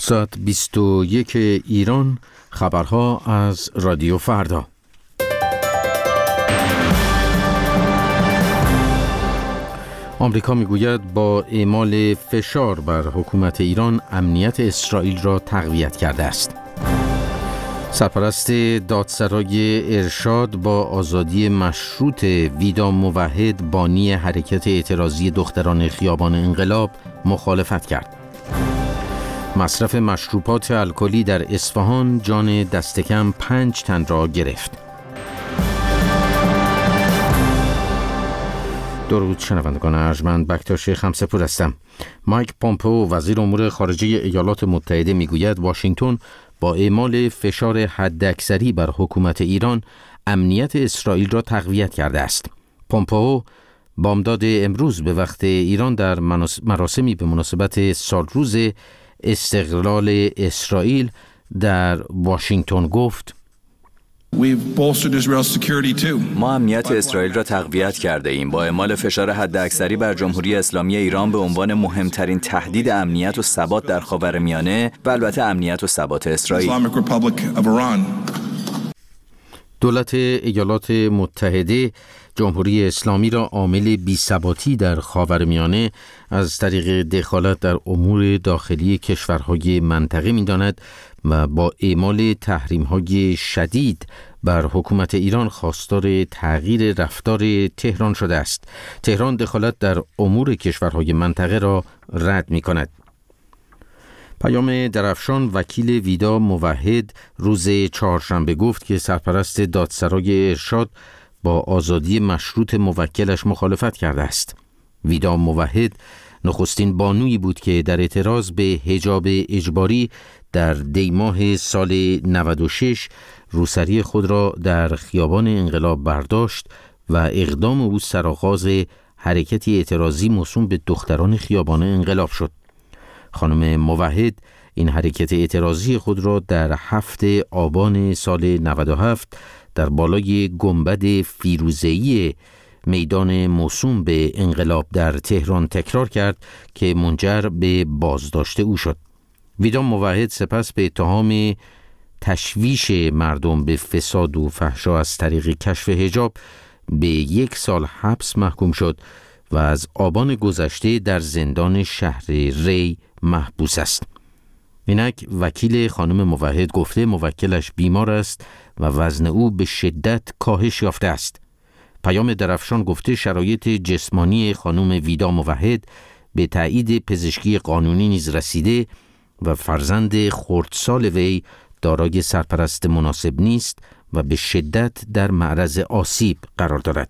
ساعت 21 ایران، خبرها از رادیو فردا. آمریکا میگوید با اعمال فشار بر حکومت ایران امنیت اسرائیل را تقویت کرده است. سرپرست دادسرای ارشاد با آزادی مشروط ویدا موحد بانی حرکت اعتراضی دختران خیابان انقلاب مخالفت کرد. مصرف مشروبات الکلی در اصفهان جان دست کم 5 تن را گرفت. درود شنوندگان ارجمند، بکتاش خمسه‌پور هستم. مایک پومپئو وزیر امور خارجه ایالات متحده میگوید واشنگتن با اعمال فشار حداکثری بر حکومت ایران امنیت اسرائیل را تقویت کرده است. پومپئو بامداد امروز به وقت ایران در مراسمی به مناسبت سالروز استقلال اسرائیل در واشنگتن گفت: ما امنیت اسرائیل را تقویت کرده ایم با اعمال فشار حداکثری بر جمهوری اسلامی ایران به عنوان مهمترین تهدید امنیت و ثبات در خاورمیانه و البته امنیت و ثبات اسرائیل. دولت ایالات متحده جمهوری اسلامی را عامل بی‌ثباتی در خاورمیانه از طریق دخالت در امور داخلی کشورهای منطقه می‌داند و با اعمال تحریم‌های شدید بر حکومت ایران خواستار تغییر رفتار تهران شده است. تهران دخالت در امور کشورهای منطقه را رد می‌کند. پیام درفشان وکیل ویدا موحد روز چهارشنبه گفت که سرپرست دادسرای ارشاد با آزادی مشروط موکلش مخالفت کرده است. ویدا موحد نخستین بانویی بود که در اعتراض به حجاب اجباری در دیماه سال 96 روسری خود را در خیابان انقلاب برداشت و اقدام او سرآغاز حرکتی اعتراضی موسوم به دختران خیابان انقلاب شد. خانم موحد این حرکت اعتراضی خود را در 7 آبان سال 97 در بالای گنبد فیروزه‌ای میدان موسوم به انقلاب در تهران تکرار کرد که منجر به بازداشت او شد. ویدا موحد سپس به اتهام تشویش مردم به فساد و فحشا از طریق کشف حجاب به 1 سال حبس محکوم شد و از آبان گذشته در زندان شهر ری محبوس است. اینک وکیل خانم موحد گفته موکلش بیمار است و وزن او به شدت کاهش یافته است. پیام درفشان گفته شرایط جسمانی خانم ویدا موحد به تایید پزشکی قانونی نیز رسیده و فرزند خردسال وی دارای سرپرست مناسب نیست و به شدت در معرض آسیب قرار دارد.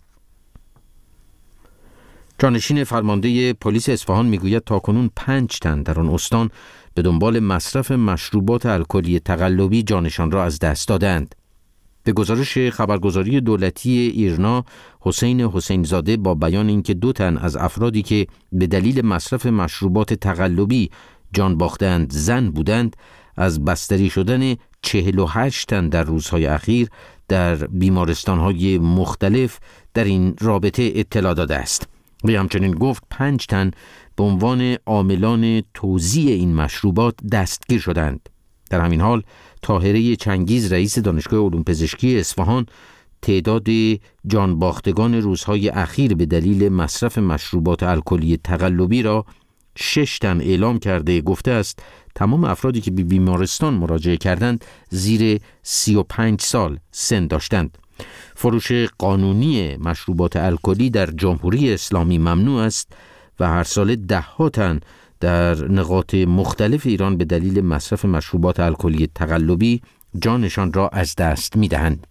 جانشین فرمانده پلیس اصفهان میگوید تاکنون 5 تن در آن استان به دنبال مصرف مشروبات الکلی تقلبی جانشان را از دست دادند. به گزارش خبرگزاری دولتی ایرنا، حسین زاده با بیان اینکه 2 تن از افرادی که به دلیل مصرف مشروبات تقلبی جان باختند زن بودند، از بستری شدن 48 تن در روزهای اخیر در بیمارستان‌های مختلف در این رابطه اطلاع داده است. و همچنین گفت 5 تن به عنوان عاملان توزیع این مشروبات دستگیر شدند. در همین حال طاهره چنگیز رئیس دانشگاه علوم پزشکی اصفهان تعداد جانباختگان روزهای اخیر به دلیل مصرف مشروبات الکلی تقلبی را 6 تن اعلام کرده. گفته است تمام افرادی که به بیمارستان مراجعه کردند زیر 35 سال سن داشتند. فروش قانونی مشروبات الکلی در جمهوری اسلامی ممنوع است و هر سال 10 تن در نقاط مختلف ایران به دلیل مصرف مشروبات الکلی تقلبی جانشان را از دست می‌دهند.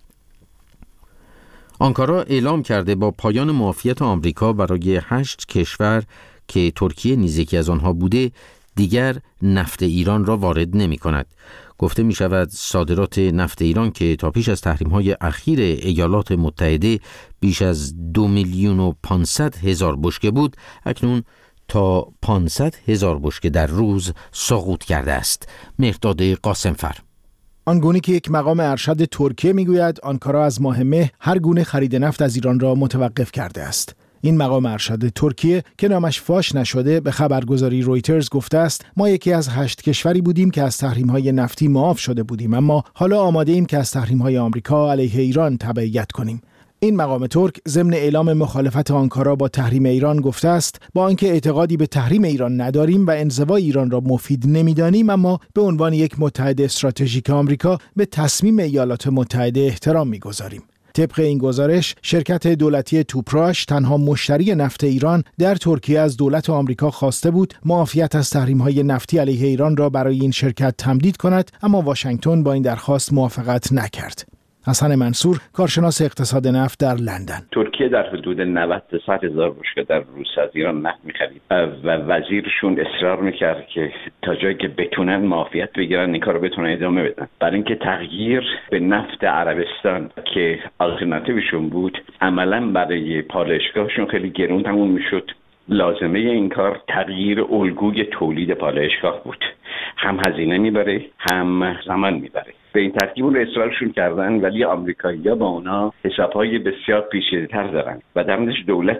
آنکارا اعلام کرده با پایان معافیت آمریکا برای 8 کشور که ترکیه نیز یکی از آنها بوده دیگر نفت ایران را وارد نمی کند. گفته می شود صادرات نفت ایران که تا پیش از تحریم‌های اخیر ایالات متحده بیش از 2,500,000 بشکه بود، اکنون تا 500,000 بشکه در روز سقوط کرده است. مهرداد قاسمفر. آنگونه که یک مقام ارشد ترکیه میگوید آنکارا از ماه مه هر گونه خرید نفت از ایران را متوقف کرده است. این مقام ارشد ترکیه که نامش فاش نشده به خبرگزاری رویترز گفته است ما یکی از 8 کشوری بودیم که از تحریم‌های نفتی معاف شده بودیم، اما حالا آماده ایم که از تحریم‌های آمریکا علیه ایران تبعیت کنیم. این مقام ترک ضمن اعلام مخالفت آنکارا با تحریم ایران گفته است با آنکه اعتقادی به تحریم ایران نداریم و انزوای ایران را مفید نمی‌دانیم، اما به عنوان یک متحد استراتژیک آمریکا به تصمیم ایالات متحده احترام می‌گذاریم. طبق این گزارش، شرکت دولتی توپراش تنها مشتری نفت ایران در ترکیه از دولت آمریکا خواسته بود معافیت از تحریم‌های نفتی علیه ایران را برای این شرکت تمدید کند، اما واشنگتن با این درخواست موافقت نکرد. حسن منصور، کارشناس اقتصاد نفت در لندن: ترکیه در حدود 90 تا 100 هزار بشکه در روز از ایران نفت می‌خرید و وزیرشون اصرار می‌کرد که تا جایی که بتونن معافیت بگیرن این کارو بتونن ادامه بدن. برای اینکه تغییر به نفت عربستان که آلترناتیوشون بود عملاً برای پالایشگاهشون خیلی گرون تموم می‌شد. لازمه این کار تغییر الگوی تولید پالایشگاه بود. هم هزینه میبره هم زمان میبره. به این ترتیب اون اصرارشون کردن، ولی آمریکایی‌ها با اونا حسابهای بسیار پیچیده‌تر دارن و در نتیجه دولت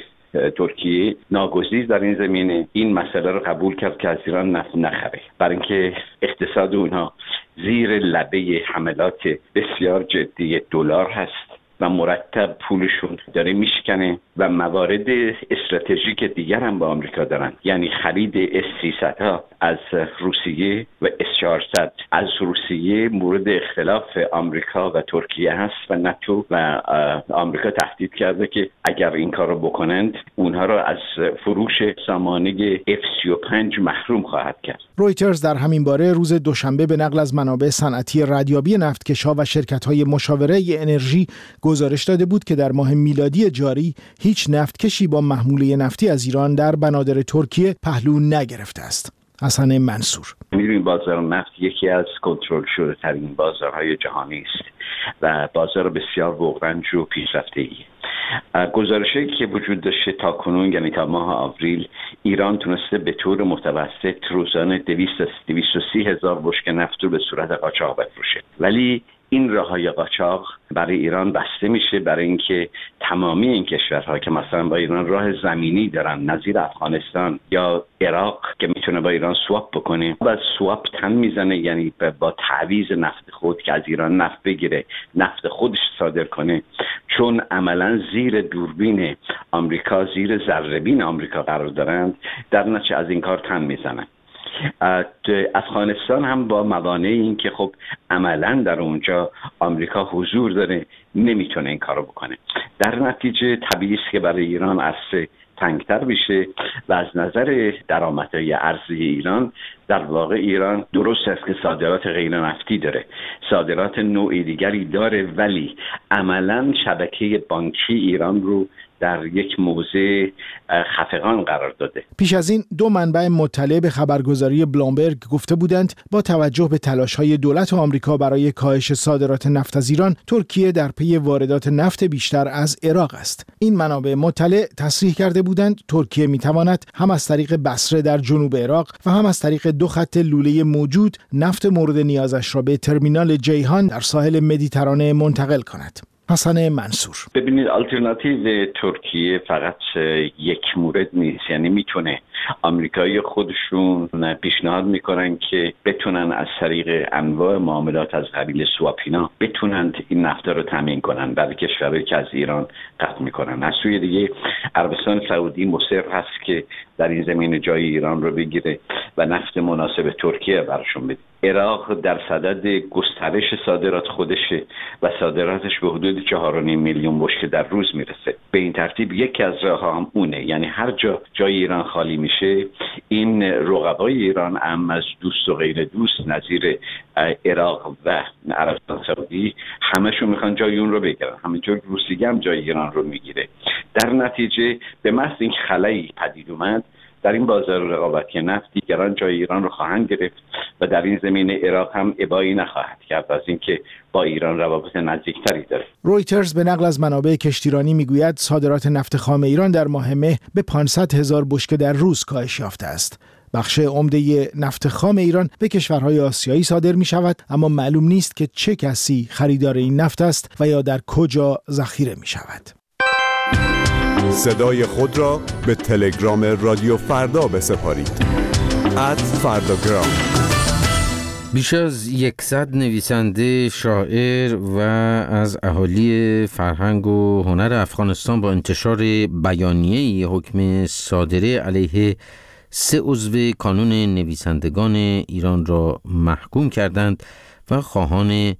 ترکیه ناگزیر در این زمینه این مسئله رو قبول کرد که از ایران نفت نخره، برای اینکه اقتصاد اونها زیر لبه حملات بسیار جدی دلار هست و مرتب پولشون داره میشکنه و موارد استراتژیک دیگر هم با آمریکا دارن، یعنی خرید S-300 ها از روسیه و S-400 از روسیه مورد اختلاف آمریکا و ترکیه هست و ناتو و آمریکا تهدید کرده که اگر این کار رو بکنند اونها رو از فروش سامانه F-35 محروم خواهد کرد. رویترز در همین باره روز دوشنبه به نقل از منابع صنعتی ردیابی نفتکش‌ها و شرکت‌های مشاوره انرژی گزارش داده بود که در ماه میلادی جاری هیچ نفتکشی با محموله نفتی از ایران در بنادر ترکیه پهلو نگرفته است. حسن منصور: می‌دونید بازار نفت یکی از کنترل شده ترین بازارهای جهانی است و بازار بسیار بغرنج و پیشرفته‌ایه. گزارشی که وجود داشته تا کنون، یعنی تا ماه آوریل، ایران تونسته به طور متوسط روزانه 230 هزار بشکه نفت رو به صورت قاچاق بفروشه، ولی این راه‌های قاچاق برای ایران بسته میشه برای اینکه تمامی این کشورها که مثلا با ایران راه زمینی دارن، نظیر افغانستان یا عراق که میتونه با ایران سواپ بکنه، بعد سواپ تن میزنه، یعنی با تعویض نفت خود که از ایران نفت بگیره، نفت خودش صادر کنه، چون عملا زیر دوربین آمریکا، زیر ذره‌بین آمریکا قرار دارند، در نتیجه از این کار تن میزنن. افغانستان هم با موانع این که خب عملا در اونجا آمریکا حضور داره نمیتونه این کارو بکنه. در نتیجه طبیعی است که برای ایران عرصه تنگتر بشه و از نظر درآمدهای ارزی ایران در واقع ایران درست است که صادرات غیر نفتی داره، صادرات نوع دیگری داره، ولی عملا شبکه بانکی ایران رو در یک موضع خفقان قرار داده. پیش از این 2 منبع مطلع به خبرگزاری بلومبرگ گفته بودند با توجه به تلاش‌های دولت آمریکا برای کاهش صادرات نفت از ایران، ترکیه در پی واردات نفت بیشتر از عراق است. این منابع مطلع تصریح کرده بودند ترکیه می‌تواند هم از طریق بصره در جنوب عراق و هم از طریق 2 خط لوله موجود نفت مورد نیازش را به ترمینال جیهان در ساحل مدیترانه منتقل کند. حسن منصور: ببینید، آلترناتیو ترکیه فقط یک مورد نیست، یعنی میتونه آمریکایی خودشون پیشنهاد میکنن که بتونن از طریق انواع معاملات از قبیل سواپینا بتونن این نفت رو تامین کنن برای کشورهایی که از ایران قطع میکنن. از سوی دیگه عربستان سعودی مصر هست که در این زمین جای ایران رو بگیره و نفت مناسب ترکیه براشون بده. عراق در صدد گسترش صادرات خودشه و صادراتش به حدود 4.5 میلیون بشکه در روز میرسه. به این ترتیب یکی از راه‌ها هم اونه، یعنی هر جای ایران خالی میشه، این رقبای ایران هم از دوست و غیر دوست نظیر عراق و عربستان سعودی همشون میخوان جای اون رو بگیرن، همینطور روسیه هم جای ایران رو میگیره. در نتیجه به محض این خلایی پدید اومد در این بازار رقابتی نفت، دیگران جای ایران رو خواهند گرفت و در این زمینه عراق هم ابایی نخواهد کرد از اینکه با ایران روابط نزدیکتری داره. رویترز به نقل از منابع کشتیرانی میگوید صادرات نفت خام ایران در ماه مه به 500,000 بشکه در روز کاهش یافته است. بخش عمده نفت خام ایران به کشورهای آسیایی صادر می شود، اما معلوم نیست که چه کسی خریدار این نفت است و یا در کجا ذخیره می شود. صدای خود را به تلگرام رادیو فردا بسپارید. @فرداگرام. بیش از 100 نویسنده، شاعر و از اهالی فرهنگ و هنر افغانستان با انتشار بیانیه‌ای حکم صادره علیه 3 عضو کانون نویسندگان ایران را محکوم کردند و خواهان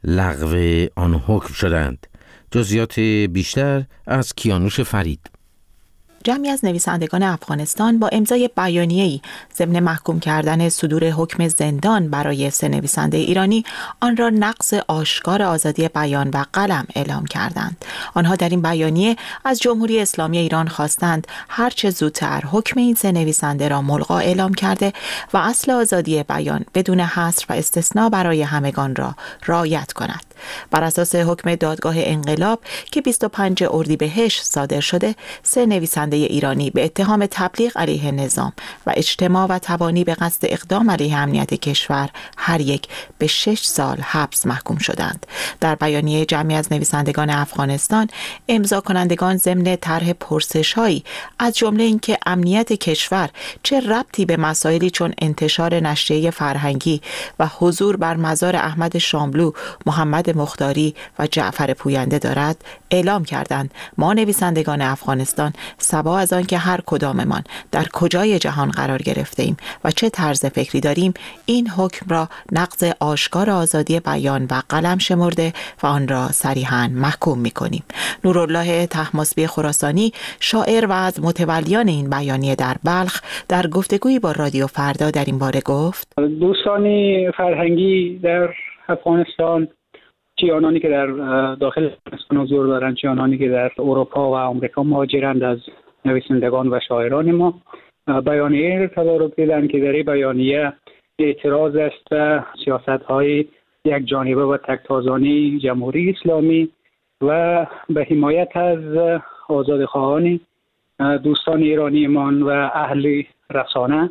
لغو آن حکم شدند. جزئیات بیشتر از کیانوش فرید. جمعی از نویسندگان افغانستان با امضای بیانیه‌ای ضمن محکوم کردن صدور حکم زندان برای 3 نویسنده ایرانی آن را نقض آشکار آزادی بیان و قلم اعلام کردند. آنها در این بیانیه از جمهوری اسلامی ایران خواستند هرچه زودتر حکم این 3 نویسنده را ملغا اعلام کرده و اصل آزادی بیان بدون حصر و استثناء برای همگان را رعایت کند. بر اساس حکم دادگاه انقلاب که 25 اردیبهشت صادر شده، 3 نویسنده ایرانی به اتهام تبلیغ علیه نظام و اجتماع و تبانی به قصد اقدام علیه امنیت کشور هر یک به 6 سال حبس محکوم شدند. در بیانیه جمعی از نویسندگان افغانستان، امضا کنندگان ضمن طرح پرسش‌هایی از جمله اینکه امنیت کشور چه ربطی به مسائلی چون انتشار نشریه فرهنگی و حضور بر مزار احمد شاملو، محمد مختاری و جعفر پوینده دارد، اعلام کردند ما نویسندگان افغانستان سبا از آن که هر کداممان در کجای جهان قرار گرفته ایم و چه طرز فکری داریم، این حکم را نقض آشکار آزادی بیان و قلم شمرده و آن را صریحاً محکوم می‌کنیم. نورالله طهماسبی خراسانی، شاعر و از متولیان این بیانیه در بلخ، در گفتگویی با رادیو فردا در این باره گفت: دوستان فرهنگی در افغانستان، چه آنانی که در داخل افغانستان حضور دارند، چه آنانی که در اروپا و آمریکا مهاجرند از نویسندگان و شاعران ما، بیانیه را تدارک دیدند که در این بیانیه اعتراض است به سیاست‌های یک جانبه و تک‌تازانی جمهوری اسلامی و به حمایت از آزادخواهان دوستان ایرانیمان و اهل رسانه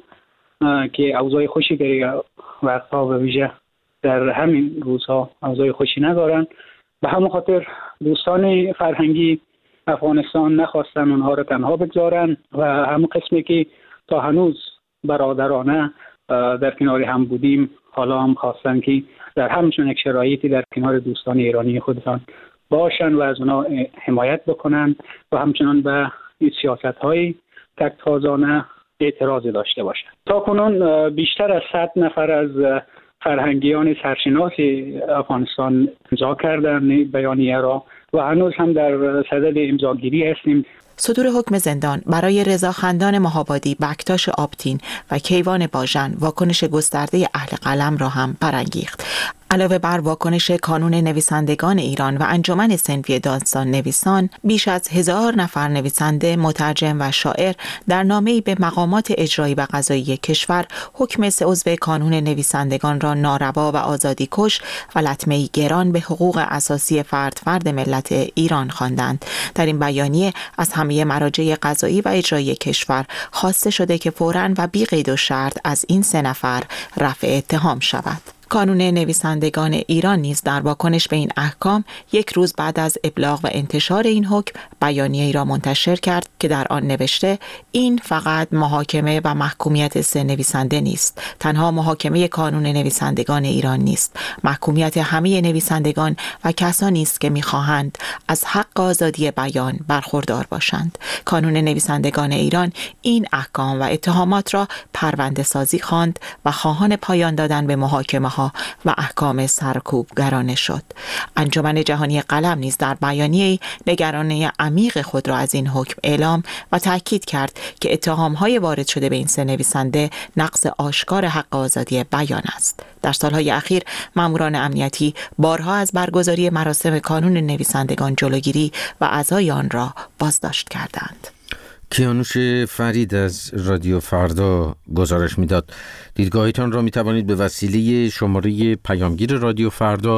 که اوضاع خوشی در وقتها به ویژه در همین روزها اوضاع خوشی ندارن. به همون خاطر دوستان فرهنگی افغانستان نخواستن اونها را تنها بگذارن و همون قسمی که تا هنوز برادرانه در کنار هم بودیم، حالا هم خواستن که در همچون یک شرایطی در کنار دوستان ایرانی خودشان باشن و از اونا حمایت بکنن و همچنان به این سیاست‌های تک‌تازانه اعتراض داشته باشند. تا کنون بیشتر از 100 نفر از فرهنگیان سرشناس افغانستان امضا کردن بیانیه را و هنوز هم در صدد امضاگیری هستیم. صدور حکم زندان برای رضا خندان مهابادی، بکتاش آبتین و کیوان باژن واکنش گسترده اهل قلم را هم برانگیخت. علاوه بر واکنش کانون نویسندگان ایران و انجمن صنفی داستان نویسان، بیش از 1000 نفر نویسنده، مترجم و شاعر در نامه‌ای به مقامات اجرایی و قضایی کشور حکم 3 عضو کانون نویسندگان را ناروا و آزادی کش و لطمه‌ای گران به حقوق اساسی فرد ملت ایران خواندند. در این بیانیه از همه مراجع قضایی و اجرایی کشور خواسته شده که فوراً و بی قید و شرط از این 3 نفر رفع اتهام شود. کانون نویسندگان ایران نیز در واکنش به این احکام 1 روز بعد از ابلاغ و انتشار این حکم بیانیه‌ای را منتشر کرد که در آن نوشته این فقط محاکمه و محکومیت 3 نویسنده نیست، تنها محاکمه کانون نویسندگان ایران نیست، محکومیت همه نویسندگان و کسانی است که می‌خواهند از حق آزادی بیان برخوردار باشند. کانون نویسندگان ایران این احکام و اتهامات را پرونده سازی خواند و خواهان پایان دادن به محاکمه و احکام سرکوبگرانه شد. انجمن جهانی قلم نیز در بیانیه‌ای نگرانی عمیق خود را از این حکم اعلام و تاکید کرد که اتهام‌های وارد شده به این 3 نویسنده نقض آشکار حق آزادی بیان است. در سالهای اخیر ماموران امنیتی بارها از برگزاری مراسم کانون نویسندگان جلوگیری و اعضای آن را بازداشت کردند. کیانوش فرید از رادیو فردا گزارش میداد. دیدگاهتان را می توانید به وسیله شماره پیامگیر رادیو فردا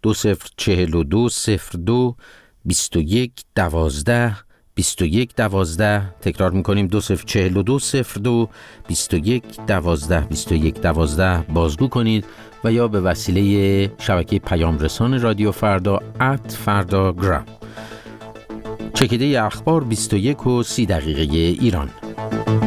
2042 02 21 12 21 12 تکرار میکنیم 2042 02 21 12 21 12 بازگو کنید و یا به وسیله شبکه پیام رسان رادیو فردا @فرداگرام. چکیده اخبار 21:30 ایران.